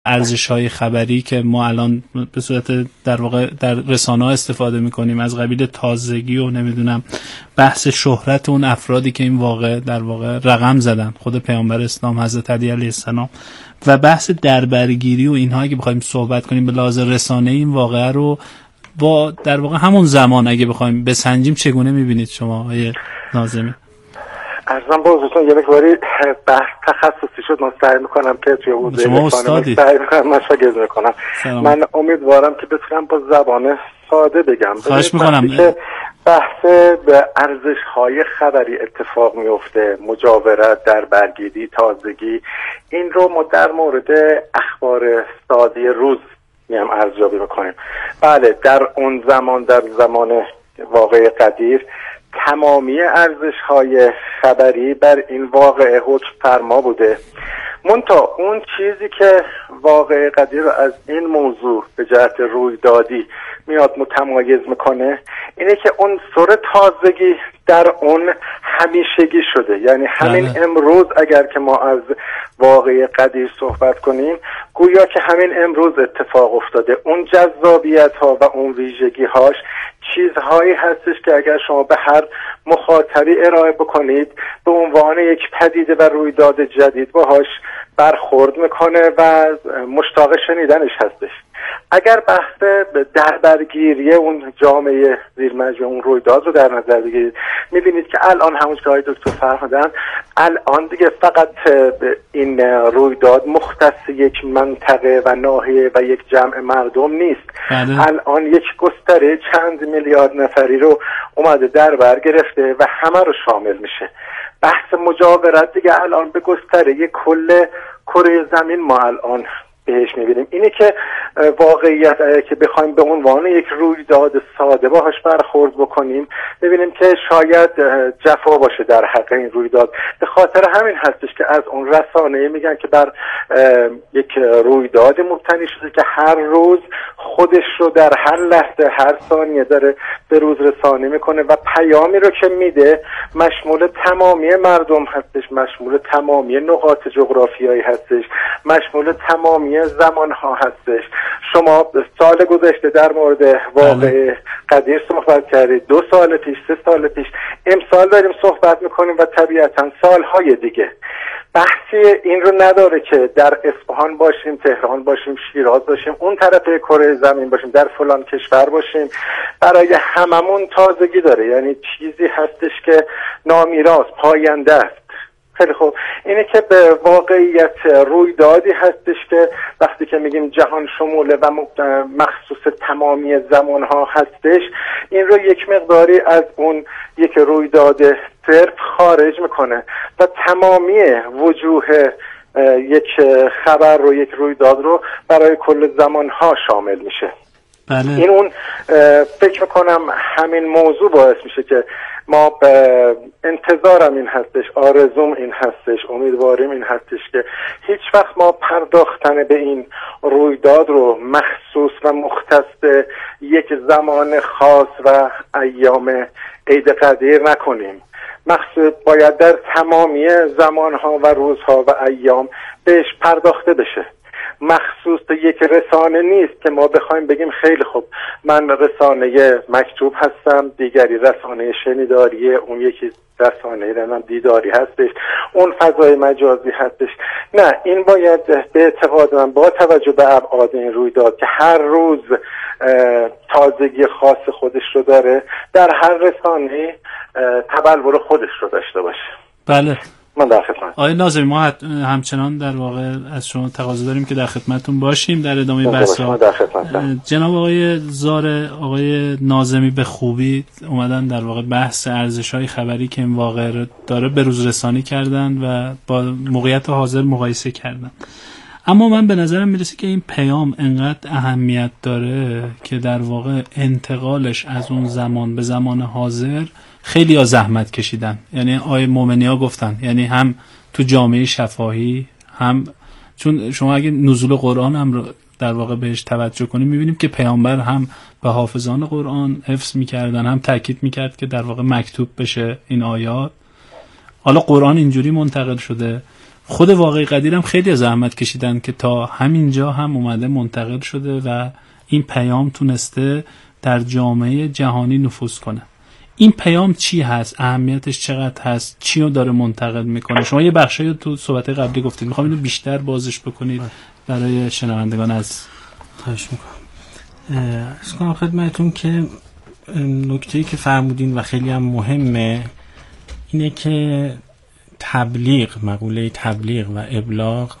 ارزش‌های خبری که ما الان به صورت در واقع در رسانه‌ها استفاده می‌کنیم، از قبیل تازگی و نمیدونم بحث شهرت اون افرادی که این واقع در واقع رقم زدن، خود پیامبر اسلام حضرت علی علیه السلام، و بحث دربرگیری و اینها اگه بخوایم صحبت کنیم به لحاظ رسانه‌ای این واقعه رو با در واقع همون زمان اگه بخوایم بسنجیم چگونه می‌بینید شما آقای ناظمی؟ ارزم با حضورتون یه مقداری بحث تخصصی شد، من سعی میکنم که توی حوزه رسانه سعی میکنم مشاگرد میکنم. من امیدوارم که بتونم با زبان ساده بگم. خواهش میکنم. که بحث به ارزش‌های خبری اتفاق میفته، مجاورت، دربرگیری، تازگی، این رو ما در مورد اخبار ساده روز میام ارزیابی میکنیم. بله، در اون زمان، در زمان واقعه قدیر، تمامی ارزش‌های خبری بر این واقعه حکم فرما بوده. منتها اون چیزی که واقعه قدیر از این موضوع به جهت رویدادی میاد متمایز میکنه اینه که اون عنصر تازگی در اون همیشگی شده. یعنی همین امروز اگر که ما از واقعه قدیر صحبت کنیم، گویا که همین امروز اتفاق افتاده. اون جذابیت ها و اون ویژگی هاش چیزهایی هستش که اگر شما به هر مخاطبی ارائه بکنید به عنوان یک پدیده و رویداد جدید باهاش برخورد میکنه و مشتاق شنیدنش هستش. اگر بحث دربرگیری اون جامعه زیر مجموعه اون رویداد رو در نظر بگیرید، میبینید که الان همون که های دکتر فرمودن، الان دیگه فقط این رویداد مختص یک منطقه و ناحیه و یک جمع مردم نیست. الان یک گستره چند میلیارد نفری رو اومده در بر گرفته و همه رو شامل میشه. بحث مجاورت دیگه الان به گستره کل کره زمین ما الان بهش میبینیم. اینه که واقعیت که بخوایم به عنوان یک رویداد ساده باهاش برخورد بکنیم، ببینیم که شاید جفا باشه در حق این رویداد. به خاطر همین هستش که از اون رسانه میگن که بر یک رویداد مبتنی شده که هر روز خودش رو در هر لحظه، هر ثانیه داره به روز رسانی میکنه و پیامی رو که میده مشمول تمامی مردم هستش، مشمول تمامی نقاط جغرافیایی هستش، مشمول تمامی زمان ها هستش. شما سال گذشته در مورد واقعه قدیر صحبت کردید، 2 سال پیش، 3 سال پیش، امسال داریم صحبت میکنیم و طبیعتا سالهای دیگه. بحثی این رو نداره که در اصفهان باشیم، تهران باشیم، شیراز باشیم، اون طرف کره زمین باشیم، در فلان کشور باشیم، برای هممون تازگی داره. یعنی چیزی هستش که نامیراث، پاینده است. خیلی خوب، اینه که به واقعیت رویدادی هستش که وقتی که میگیم جهان شموله و مخصوص تمامی زمان ها هستش، این رو یک مقداری از اون یک رویداد صرف خارج میکنه و تمامی وجوه یک خبر رو، یک رویداد رو برای کل زمان ها شامل میشه. این اون فکر میکنم همین موضوع باعث میشه که ما انتظارم این هستش، آرزوم این هستش، امیدواریم این هستش که هیچ وقت ما پرداختن به این رویداد رو مخصوص و مختص یک زمان خاص و ایام عید قدیر نکنیم. مخصوص باید در تمامی زمانها و روزها و ایام بهش پرداخته بشه. مخصوص یک رسانه نیست که ما بخوایم بگیم خیلی خوب من رسانه مکتوب هستم، دیگری رسانه شنیداریه، اون یکی رسانه دیداری هستش، اون فضای مجازی هستش. نه، این باید به اعتقاد من با توجه به ابعاد این رویداد که هر روز تازگی خاص خودش رو داره، در هر رسانه تبلور خودش رو داشته باشه. بله، من در خدمت. آقای ناظمی، ما همچنان در واقع از شما تقاضا داریم که در خدمتتون باشیم در ادامه بحث‌ها. جناب آقای زار، آقای ناظمی به خوبی اومدن در واقع بحث ارزش‌های خبری که این واقعه داره به روز رسانی کردن و با موقعیت حاضر مقایسه کردن. اما من به نظرم میرسه که این پیام انقدر اهمیت داره که در واقع انتقالش از اون زمان به زمان حاضر خیلی ها زحمت کشیدن. یعنی آیه مومنی ها گفتن، یعنی هم تو جامعه شفاهی، هم چون شما اگه نزول قرآن هم رو در واقع بهش توجه کنیم میبینیم که پیامبر هم به حافظان قرآن حفظ میکردن، هم تاکید میکرد که در واقع مکتوب بشه این آیات. حالا قرآن اینجوری منتقل شده خود واقعی قدیر هم خیلی زحمت کشیدن که تا همینجا هم اومده منتقل شده و این پیام تونسته در جامعه جهانی نفوذ کنه. این پیام چی هست؟ اهمیتش چقدر هست؟ چی رو داره منتقل میکنه؟ شما یه بخشی تو صحبت قبلی گفتید، میخوام اینو بیشتر بازش بکنید برای شنوندگان. از خواهش میکنم. از کنم خدمتون که نکته‌ای که فرمودین و خیلی هم مهمه اینه که تبلیغ، مقوله تبلیغ و ابلاغ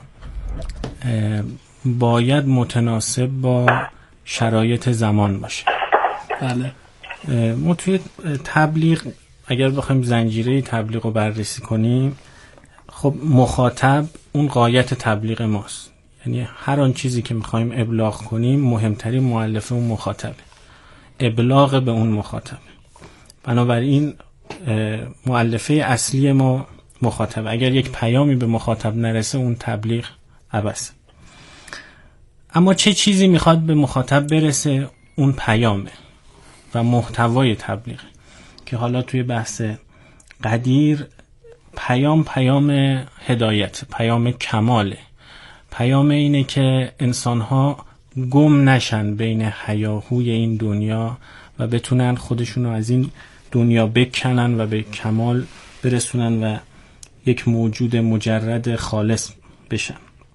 باید متناسب با شرایط زمان باشه. بله. ما توی تبلیغ اگر بخوایم زنجیره تبلیغ رو بررسی کنیم، خب مخاطب اون غایت تبلیغ ماست. یعنی هر آن چیزی که میخوایم ابلاغ کنیم مهمترین مؤلفه اون مخاطبه، ابلاغ به اون مخاطبه. بنابراین مؤلفه اصلی ما مخاطب. اگر یک پیامی به مخاطب نرسه اون تبلیغ عبثه. اما چه چیزی میخواد به مخاطب برسه؟ اون پیامه و محتوای تبلیغ که حالا توی بحث قدیر پیام هدایت، پیام کماله. پیام اینه که انسان‌ها گم نشن بین هیاهوی این دنیا و بتونن خودشونو از این دنیا بکنن و به کمال برسونن و یک موجود مجرد خالص بشن.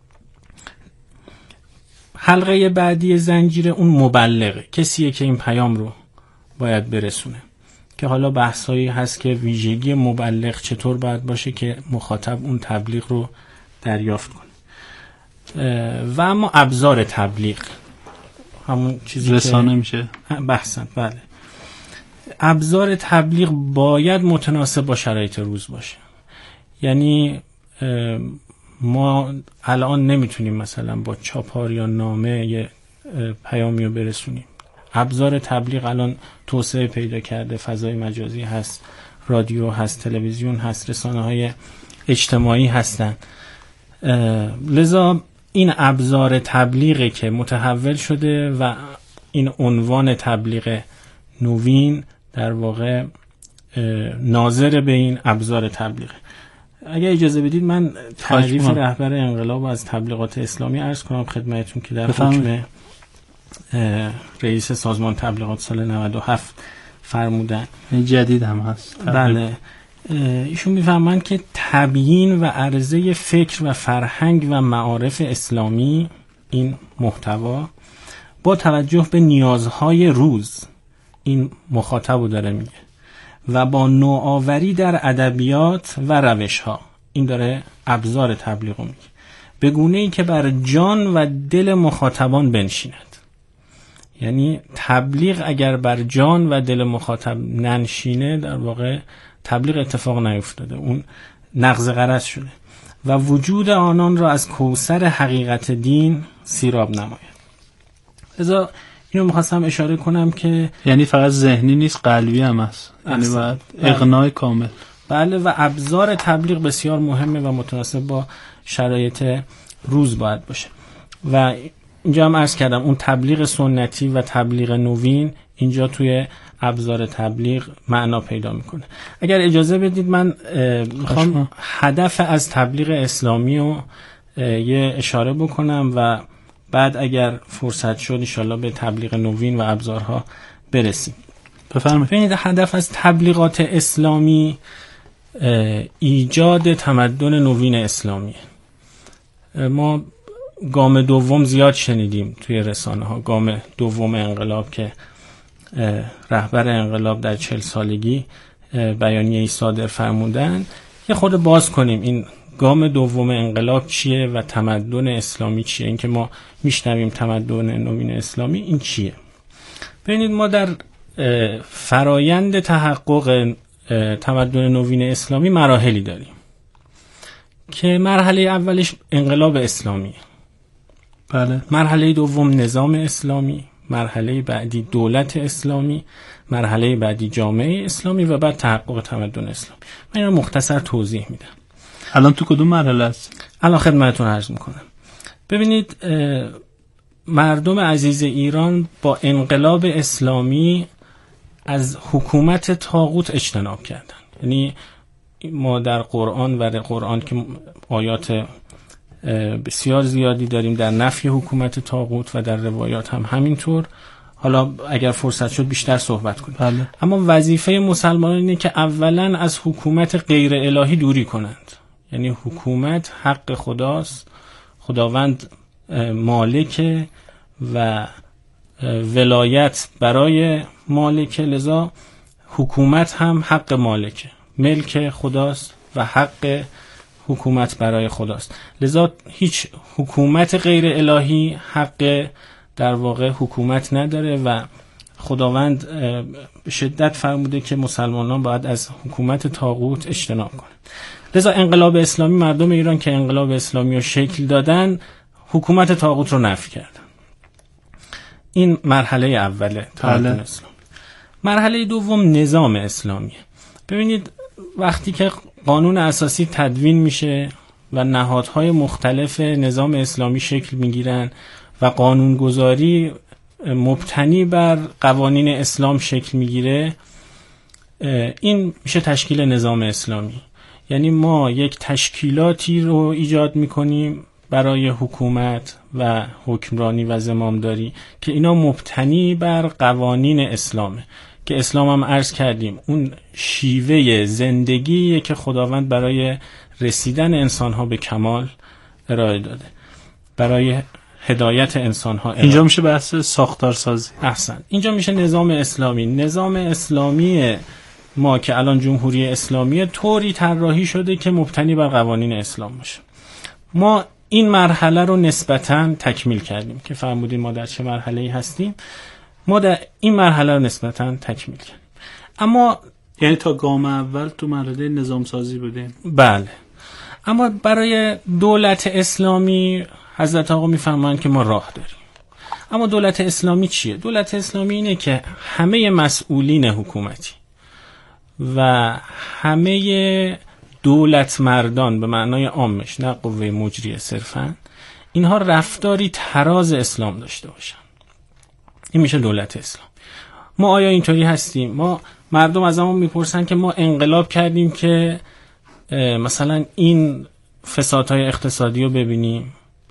حلقه بعدی زنجیره اون مبلغه، کسیه که این پیام رو باید برسونه، که حالا بحثایی هست که ویژگی مبلغ چطور باید باشه که مخاطب اون تبلیغ رو دریافت کنه. و اما ابزار تبلیغ، همون چیزی رسانه میشه بحثن. بله، ابزار تبلیغ باید متناسب با شرایط روز باشه. یعنی ما الان نمیتونیم مثلا با چاپار یا نامه یه پیامی رو برسونیم. ابزار تبلیغ الان توسعه پیدا کرده، فضای مجازی هست، رادیو هست، تلویزیون هست، رسانه‌های اجتماعی هستن. لذا این ابزار تبلیغی که متحول شده و این عنوان تبلیغ نوین در واقع ناظر به این ابزار تبلیغ. اگر اجازه بدید من تعریف رهبر انقلاب از تبلیغات اسلامی عرض کنم خدمتتون که در حکم رئیس سازمان تبلیغات سال 97 فرمودن. جدید هم هست. بله. ایشون میفهمند که تبیین و عرضه فکر و فرهنگ و معارف اسلامی، این محتوا با توجه به نیازهای روز، این مخاطب رو داره میگه، و با نوآوری در ادبیات و روش‌ها، این داره ابزار تبلیغ میگه، به گونه‌ای که بر جان و دل مخاطبان بنشیند. یعنی تبلیغ اگر بر جان و دل مخاطب ننشینه در واقع تبلیغ اتفاق نیفتاده، اون نقض غرض شده و وجود آنان را از کوثر حقیقت دین سیراب نماید. لذا اینو میخواستم اشاره کنم که یعنی فقط ذهنی نیست، قلبی هم هست، یعنی باید اقناع کامل. بله، و ابزار تبلیغ بسیار مهمه و متناسب با شرایط روز باید باشه. و اینجا هم عرض کردم اون تبلیغ سنتی و تبلیغ نوین اینجا توی ابزار تبلیغ معنا پیدا میکنه. اگر اجازه بدید من میخوام هدف از تبلیغ اسلامی رو یه اشاره بکنم و بعد اگر فرصت شد انشالله به تبلیغ نوین و ابزارها برسیم. بفرمایید. ببینید هدف از تبلیغات اسلامی ایجاد تمدن نوین اسلامی. ما گام دوم زیاد شنیدیم توی رسانه ها، گام دوم انقلاب که رهبر انقلاب در 40 سالگی بیانیه‌ای صادر فرمودن. یه خود باز کنیم این گام دوم انقلاب چیه و تمدن اسلامی چیه، این که ما میشنویم تمدن نوین اسلامی این چیه. ببینید ما در فرایند تحقق تمدن نوین اسلامی مراحلی داریم که مرحله اولش انقلاب اسلامی، بله، مرحله دوم نظام اسلامی، مرحله بعدی دولت اسلامی، مرحله بعدی جامعه اسلامی و بعد تحقق تمدن اسلامی. من اینو مختصر توضیح میدم. الان تو کدوم مرحله است؟ الان خدمتتون عرض میکنم. ببینید مردم عزیز ایران با انقلاب اسلامی از حکومت طاغوت اجتناب کردن. یعنی ما در قرآن و در قرآن که آیات بسیار زیادی داریم در نفی حکومت طاغوت و در روایات هم همینطور. حالا اگر فرصت شد بیشتر صحبت کنیم. بله. اما وظیفه مسلمانان اینه که اولا از حکومت غیر الهی دوری کنند. یعنی حکومت حق خداست، خداوند مالک و ولایت برای مالک، لذا حکومت هم حق مالکه، ملک خداست و حق حکومت برای خداست. لذا هیچ حکومت غیر الهی حق در واقع حکومت نداره و خداوند به شدت فرموده که مسلمانان باید از حکومت طاغوت اجتناب کنند. لذا انقلاب اسلامی، مردم ایران که انقلاب اسلامی رو شکل دادن، حکومت طاغوت رو نفی کردن. این مرحله اوله تمدن اسلام. مرحله دوم نظام اسلامیه. ببینید وقتی که قانون اساسی تدوین میشه و نهادهای مختلف نظام اسلامی شکل میگیرن و قانونگذاری مبتنی بر قوانین اسلام شکل میگیره، این میشه تشکیل نظام اسلامی. یعنی ما یک تشکیلاتی رو ایجاد میکنیم برای حکومت و حکمرانی و زمامداری که اینا مبتنی بر قوانین اسلامه، که اسلام هم عرض کردیم اون شیوه زندگیه که خداوند برای رسیدن انسانها به کمال ارائه داده، برای هدایت انسانها. اینجا میشه بحث ساختارسازی. احسن. اینجا میشه نظام اسلامی. نظام اسلامی ما که الان جمهوری اسلامی طوری طراحی شده که مبتنی بر قوانین اسلام باشه. ما این مرحله رو نسبتاً تکمیل کردیم که فرمودیم ما در چه مرحله‌ای هستیم. ما در این مرحله رو نسبتاً تکمیل کردیم. اما یعنی تا گام اول تو مرحله نظام سازی بودیم. بله. اما برای دولت اسلامی حضرت آقا میفرمایند که ما راه داریم. اما دولت اسلامی چیه؟ دولت اسلامی اینه که همه مسئولین حکومتی و همه دولت مردان به معنای عامش، نه قوه مجریه صرفاً، اینها رفتاری تراز اسلام داشته باشن. این میشه دولت اسلام. ما آیا اینطوری هستیم؟ ما مردم از همون میپرسن که ما انقلاب کردیم که مثلا این فسادهای اقتصادی رو ببینیم،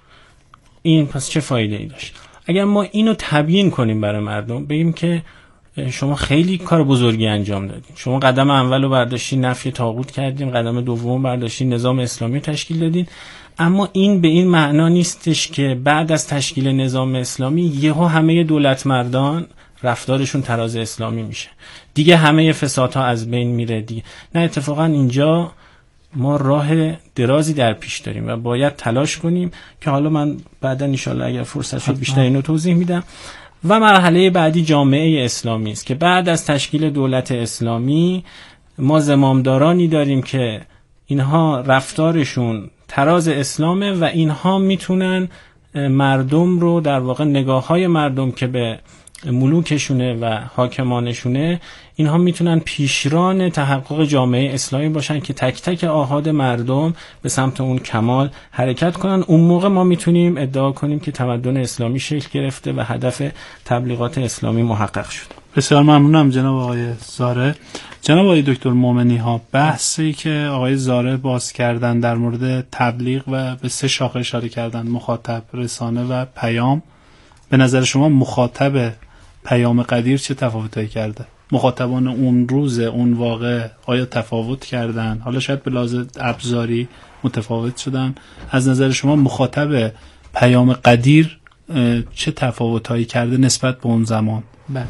این پس چه فایده ای داشت؟ اگر ما اینو تبیین کنیم برای مردم، بگیم که شما خیلی کار بزرگی انجام دادین، شما قدم اول رو برداشتین نفی طاغوت کردین، قدم دوم برداشتین نظام اسلامی تشکیل دادین، اما این به این معنا نیستش که بعد از تشکیل نظام اسلامی یهو همه دولت مردان رفتارشون تراز اسلامی میشه، دیگه همه فسادها از بین میره دیگه. نه، اتفاقا اینجا ما راه درازی در پیش داریم و باید تلاش کنیم که حالا من بعدا ان شاءالله اگر فرصت شد بیشتر اینو توضیح میدم. و مرحله بعدی جامعه اسلامی است که بعد از تشکیل دولت اسلامی ما زمامدارانی داریم که اینها رفتارشون تراز اسلامه و اینها میتونن مردم رو در واقع نگاه‌های مردم که به ملوکشونه و حاکمانشونه، اینها میتونن پیشران تحقق جامعه اسلامی باشن که تک تک آحاد مردم به سمت اون کمال حرکت کنن. اون موقع ما میتونیم ادعا کنیم که تمدن اسلامی شکل گرفته و هدف تبلیغات اسلامی محقق شد. بسیار ممنونم جناب آقای زاره. جناب آقای دکتر مومنی ها، بحثی که آقای زاره باز کردن در مورد تبلیغ و به 3 شاخه اشاره کردن، مخاطب، رسانه و پیام، به نظر شما مخاطب پیام قدیر چه تفاوتایی کرده؟ مخاطبان اون روز اون واقع آیا تفاوت کردن؟ حالا شاید به لحاظ ابزاری متفاوت شدن. از نظر شما مخاطب پیام قدیر چه تفاوتایی کرده نسبت به اون زمان؟ بله.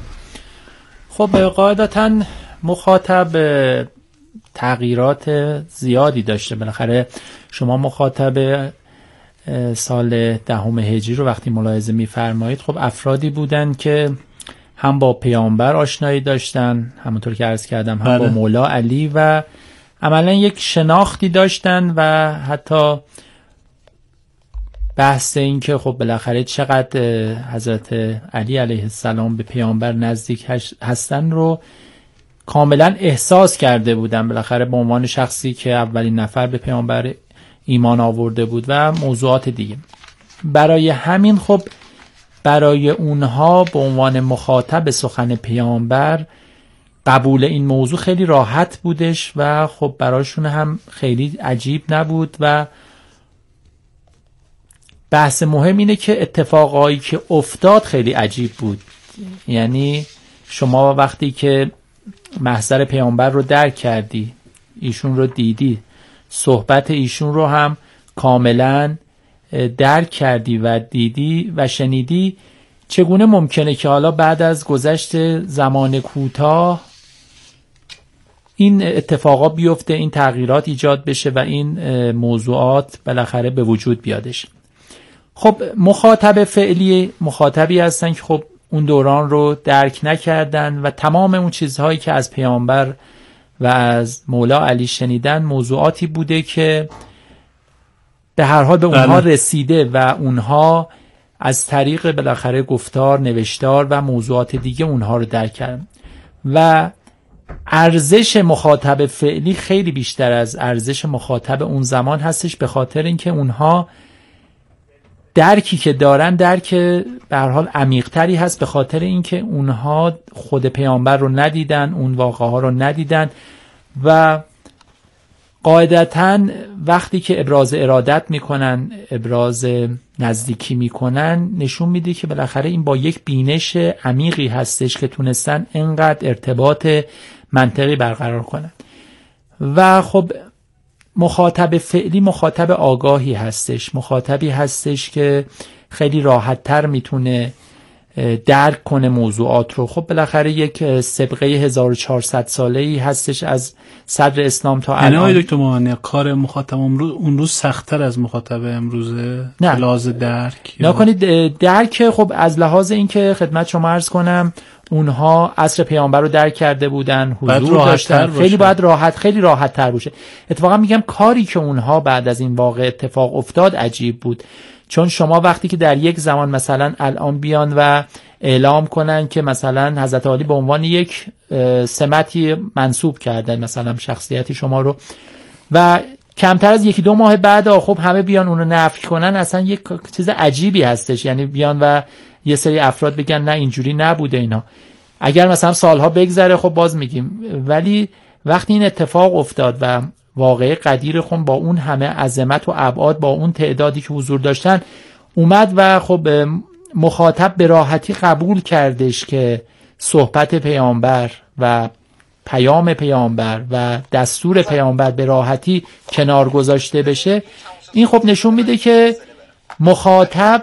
خب قاعدتاً مخاطب تغییرات زیادی داشته. بالاخره شما مخاطب سال 10 هجری رو وقتی ملاحظه می‌فرمایید، خب افرادی بودن که هم با پیامبر آشنایی داشتن، همونطور که عرض کردم، هم با مولا علی و عملا یک شناختی داشتن و حتی بحث این که خب بالاخره چقدر حضرت علی علیه السلام به پیامبر نزدیک هستن رو کاملا احساس کرده بودن، بالاخره به عنوان شخصی که اولین نفر به پیامبر ایمان آورده بود و موضوعات دیگه. برای همین خب برای اونها به عنوان مخاطب سخن پیامبر قبول این موضوع خیلی راحت بودش و خب براشون هم خیلی عجیب نبود. و بحث مهم اینه که اتفاقایی که افتاد خیلی عجیب بود. یعنی شما وقتی که محضر پیامبر رو درک کردی، ایشون رو دیدی، صحبت ایشون رو هم کاملا درک کردی و دیدی و شنیدی، چگونه ممکنه که حالا بعد از گذشت زمان کوتاه این اتفاقا بیفته، این تغییرات ایجاد بشه و این موضوعات بالاخره به وجود بیادش؟ خب مخاطب فعلی مخاطبی هستن که خب اون دوران رو درک نکردن و تمام اون چیزهایی که از پیامبر و از مولا علی شنیدن موضوعاتی بوده که به هر حال به اونها رسیده و اونها از طریق بالاخره گفتار، نوشتار و موضوعات دیگه اونها رو درک کردن. و ارزش مخاطب فعلی خیلی بیشتر از ارزش مخاطب اون زمان هستش، به خاطر اینکه اونها درکی که دارن درک به هر حال عمیق‌تری هست، به خاطر اینکه اونها خود پیامبر رو ندیدن، اون واقعه ها رو ندیدن و قاعدتاً وقتی که ابراز ارادت میکنن، ابراز نزدیکی میکنن، نشون میده که بالاخره این با یک بینش عمیقی هستش که تونستن اینقدر ارتباط منطقی برقرار کنن. و خب مخاطب فعلی مخاطب آگاهی هستش، مخاطبی هستش که خیلی راحت تر میتونه درک کنه موضوعات رو. خب بالاخره یک سابقه 1400 ساله‌ای هستش از صدر اسلام تا الان. آقای دکتر مومنی، کار مخاطب اون روز سخت‌تر از مخاطب امروزه؟ نه، لحاظ درک نکنید درک. خب از لحاظ اینکه خدمت شما عرض کنم اونها عصر پیامبر رو درک کرده بودن، حضور داشتن، خیلی باید خیلی راحت تر باشه. اتفاقا میگم کاری که اونها بعد از این واقعه اتفاق افتاد عجیب بود، چون شما وقتی که در یک زمان مثلا الان بیان و اعلام کنن که مثلا حضرت علی به عنوان یک سمتی منصوب کردن مثلا شخصیتی شما رو و کمتر از 1-2 ماه بعد خب همه بیان اون رو نفی کنن، اصلا یک چیز عجیبی هستش. یعنی بیان و یه سری افراد بگن نه اینجوری نبوده اینا. اگر مثلا سالها بگذره خب باز میگیم، ولی وقتی این اتفاق افتاد و واقعه قدیر خب با اون همه عظمت و ابعاد، با اون تعدادی که حضور داشتن اومد و خب مخاطب به راحتی قبول کردش که صحبت پیامبر و پیام پیامبر و دستور پیامبر به راحتی کنار گذاشته بشه. این خب نشون میده که مخاطب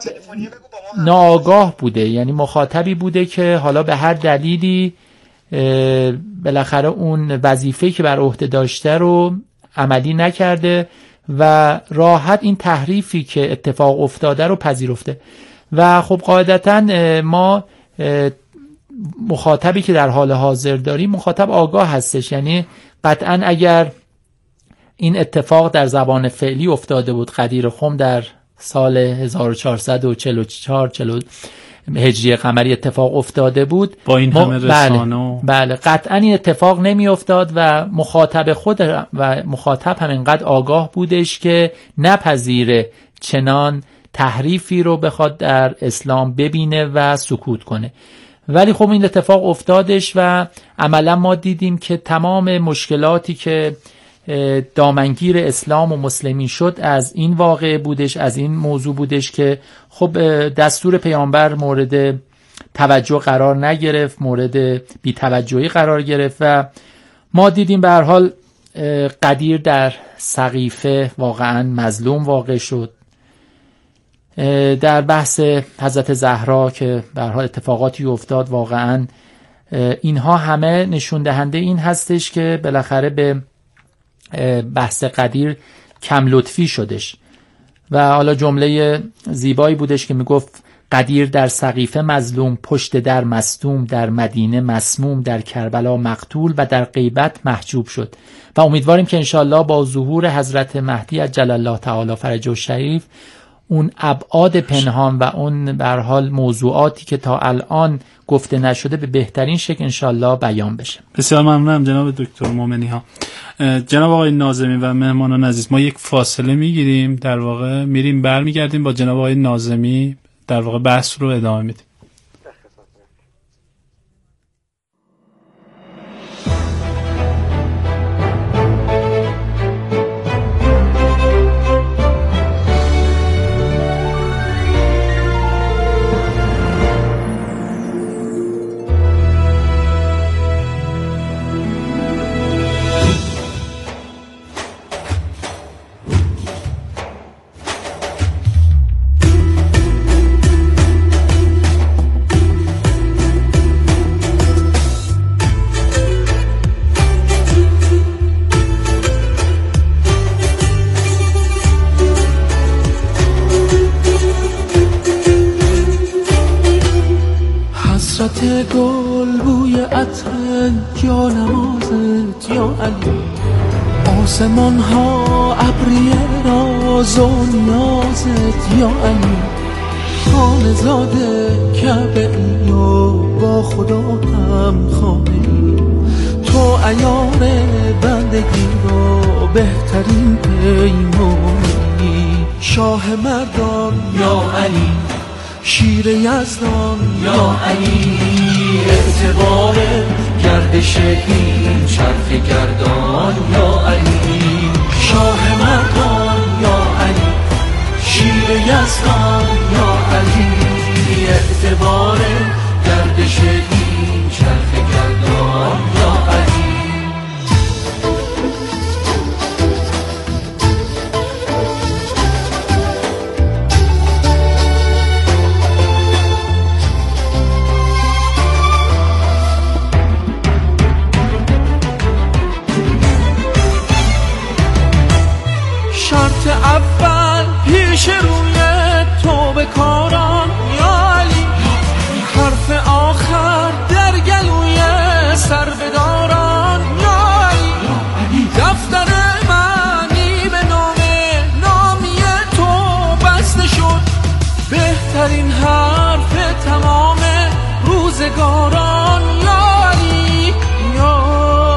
ناآگاه بوده، یعنی مخاطبی بوده که حالا به هر دلیلی بالاخره اون وظیفه‌ای که بر عهده داشته رو عملی نکرده و راحت این تحریفی که اتفاق افتاده رو پذیرفته. و خب قاعدتاً ما مخاطبی که در حال حاضر داریم مخاطب آگاه هستش. یعنی قطعاً اگر این اتفاق در زبان فعلی افتاده بود، قدیر خم در سال 1444 هجری قمری اتفاق افتاده بود، با این همه رسانه بله قطعا این اتفاق نمی افتاد و مخاطب خود و مخاطب هم اینقدر آگاه بودش که نپذیره چنان تحریفی رو بخواد در اسلام ببینه و سکوت کنه. ولی خب این اتفاق افتادش و عملا ما دیدیم که تمام مشکلاتی که دامنگیر اسلام و مسلمین شد از این واقعه بودش، از این موضوع بودش که خب دستور پیامبر مورد توجه قرار نگرفت، مورد بی توجهی قرار گرفت و ما دیدیم به هر حال قدیر در سقیفه واقعا مظلوم واقع شد. در بحث حضرت زهرا که به هر حال اتفاقاتی افتاد، واقعا اینها همه نشون دهنده این هستش که بالاخره به بحث قدیر کم لطفی شدش. و حالا جمله زیبایی بودش که میگفت قدیر در سقیفه مظلوم، پشت در مصدوم، در مدینه مسموم، در کربلا مقتول و در غیبت محجوب شد. و امیدواریم که انشالله با ظهور حضرت مهدی عجل الله تعالی فرجه الشریف اون ابعاد پنهان و اون به هر حال موضوعاتی که تا الان گفته نشده به بهترین شکل انشالله بیان بشه. بسیار ممنونم جناب دکتر مومنی ها. جناب آقای ناظمی و مهمانان عزیز، ما یک فاصله میگیریم، در واقع میریم برمیگردیم با جناب آقای ناظمی در واقع بحث رو ادامه میدیم. حسرت گل بوی عطر جانمازت یا علی، آسمان ها ابری راز و نیازت یا علی، خانه زاده کعبه ای و با خدا هم خانه، تو عیار بندگی را بهترین پیمانی، شاه مردان یا علی، شیر یزدان یا علی، اعتبار گردش این چرخ گردان یا علی، شاه مردان یا علی، شیر یزدان یا علی، اعتبار گردش این چرخ گردان یا علی. شرط اول پیش روی تو به کاران یا علی، حرف آخر در گلوی سر بداران یا علی، دفتر معنی به نامی تو بسته شد، بهترین حرف تمام روزگاران یا علی یا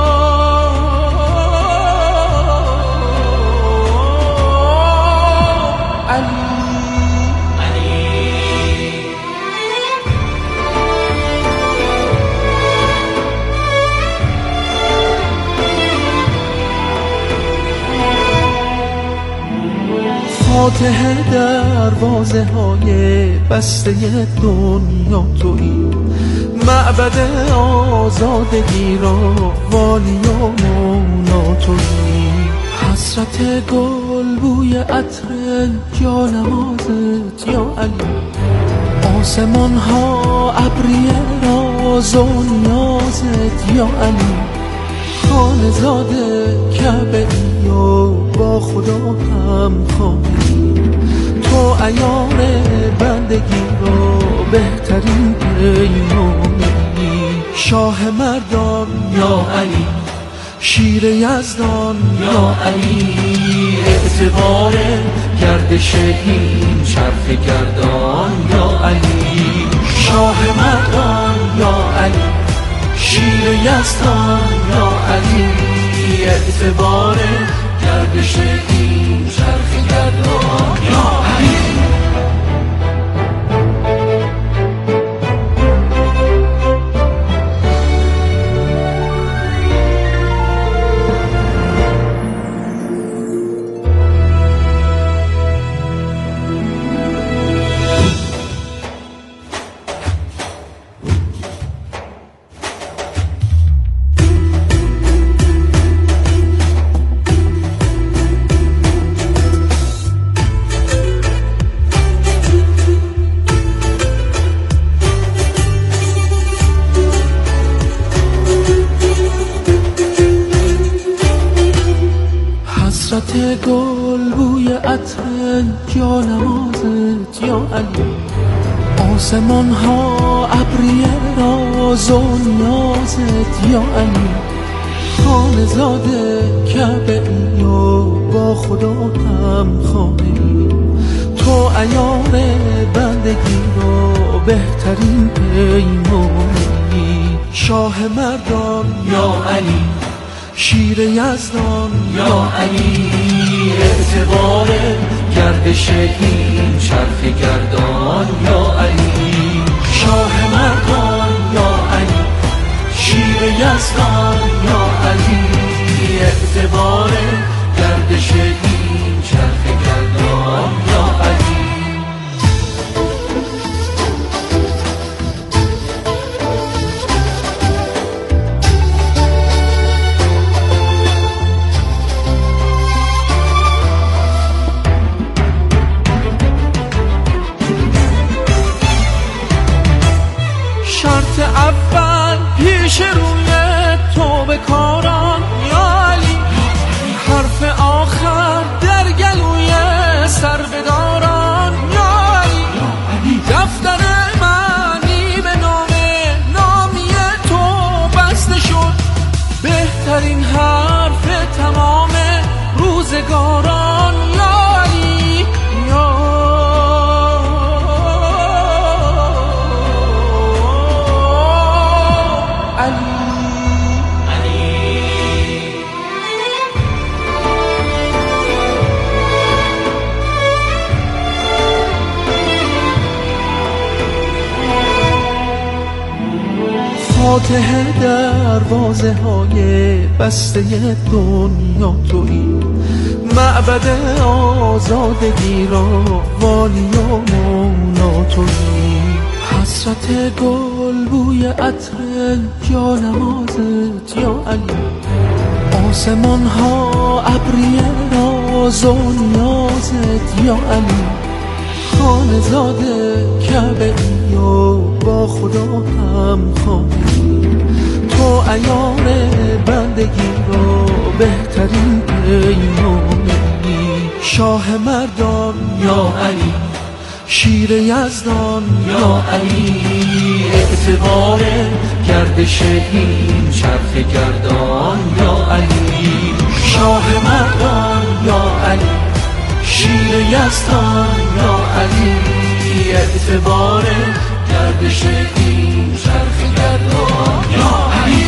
فاتح دروازه های بسته دنیا تویی، معبد آزادگی را والی و مولا تویی، حسرت گل بوی عطر جانمازت یا علی، آسمان ها ابری راز و نیازت یا علی، خانه زاده کعبه ای و با خدا هم خانه، تو عیار بندگی را بهترین پیمانی، شاه مردان یا علی، شیر یزدان یا علی، اعتبار گردش این چرخ گردان یا علی، شاه مردان یا علی، شیر یزدان یا علی، اعتبار گردش این چرخ گردان یا علی. حسرت گل بوی عطر جانمازت یا علی، آسمان ها ابری راز و نیازت یا علی، خانه زاده کعبه ای و با خدا هم خانه، تو عیار بندگی را بهترین پیمانی، شاه مردان یا علی، شیر یزدان یا علی، اعتبار گردش این چرخ گردان یا علی، شاه مردان یا علی، شیر یزدان یا علی، اعتبار گردش این چرخ گردان یا علی. شرط اول پیش روی تو به کاران یا علی، حرف آخر در گلوی سر بداران یا علی، دفتر معنی به فاتح دروازه های بسته دنیا تویی، معبد آزادگی را والی و مولا تویی. حسرت گل بوی عطر یا نمازت یا علی، آسمان ها ابری راز و نیازت یا علی. خانه زاده کعبه ای و با خدا هم خواهی، تو عیار بندگی را بهترین پیمانی. شاه مردان یا علی، شیر یزدان یا علی، اعتبار گردش این چرخ گردان یا علی. شاه مردان یا علی، شیر یزدان یا علی، اعتبار گردش این چرخ گردان یا علی.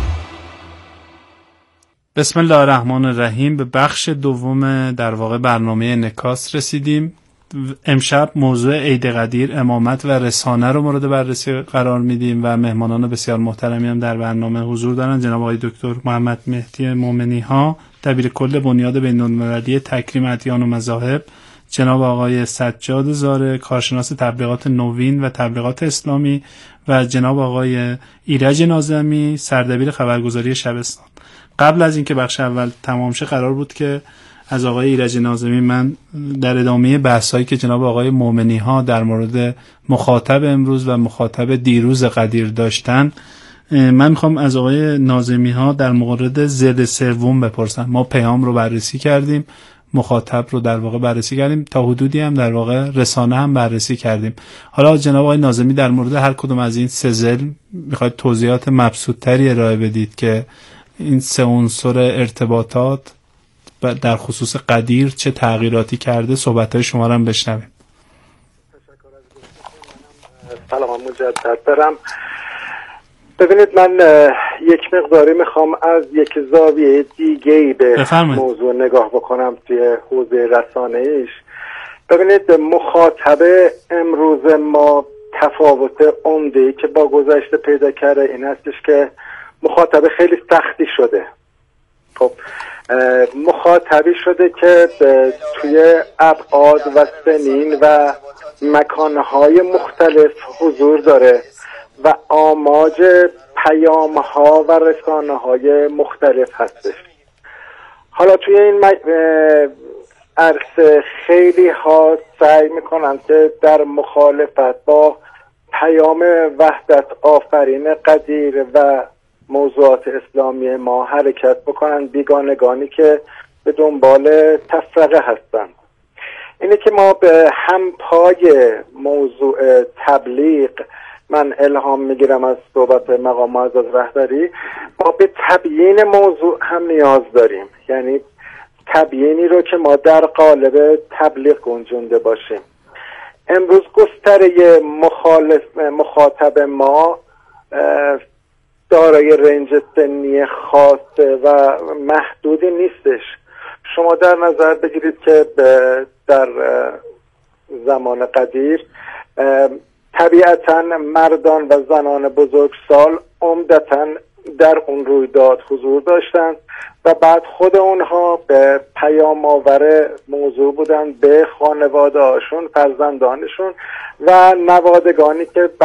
بسم الله الرحمن الرحیم. به بخش دوم در واقع برنامه انعکاس رسیدیم. امشب موضوع عید قدیر، امامت و رسانه رو مورد بررسی قرار میدیم و مهمانان بسیار محترمی هم در برنامه حضور دارن. جناب آقای دکتر محمد مهدی مومنی ها، دبیر کل بنیاد بین‌المللی تکریم ادیان و مذاهب، جناب آقای سجاد زاره، کارشناس تبلیغات نوین و تبلیغات اسلامی، و جناب آقای ایرج ناظمی، سردبیر خبرگزاری شبستان. قبل از اینکه بخش اول تمام شه قرار بود که از آقای ایرج ناظمی من در ادامه بحثایی که جناب آقای مومنی ها در مورد مخاطب امروز و مخاطب دیروز قدیر داشتن، من میخوام از آقای ناظمی ها در مورد ضد سوم بپرسم. ما پیام رو بررسی کردیم، مخاطب رو در واقع بررسی کردیم، تا حدودی هم در واقع رسانه هم بررسی کردیم. حالا جناب آقای ناظمی در مورد هر کدوم از این سه ضلع میخواید توضیحات مبسوط‌تری ارائه بدید که این سه عنصر ارتباطات در خصوص قدیر چه تغییراتی کرده؟ صحبت‌های شما رو هم بشنویم. سلام مجدد دارم. ببینید، من یک مقداری میخوام از یک زاویه دیگه‌ای به موضوع نگاه بکنم توی حوزه رسانه‌ایش. ببینید، مخاطب امروز ما تفاوت عمده‌ای که با گذشته پیدا کرده این هستش که مخاطب خیلی سختی شده. خب مخاطبی شده که توی ابعاد و سنین و مکانهای مختلف حضور داره و آماج پیام‌ها و رسانه‌های مختلف هستش. حالا توی این عرصه خیلی ها سعی میکنن که در مخالفت با پیام وحدت آفرین قدیر و موضوعات اسلامی ما حرکت بکنن، بیگانگانی که به دنبال تفرقه هستن. اینه که ما به همپای موضوع تبلیغ، من الهام میگیرم از صحبت مقام معزز رهبری، ما به تبیین موضوع هم نیاز داریم. یعنی تبیینی رو که ما در قالب تبلیغ گنجونده باشیم. امروز گستره مخاطب ما دارای رنج سنی خاص و محدودی نیستش. شما در نظر بگیرید که در زمان قدیر طبیعتاً مردان و زنان بزرگسال عمدتاً در اون رویداد حضور داشتند و بعد خود اونها به پیام آور موضوع بودن به خانواده هاشون، فرزندانشون و نوادگانی که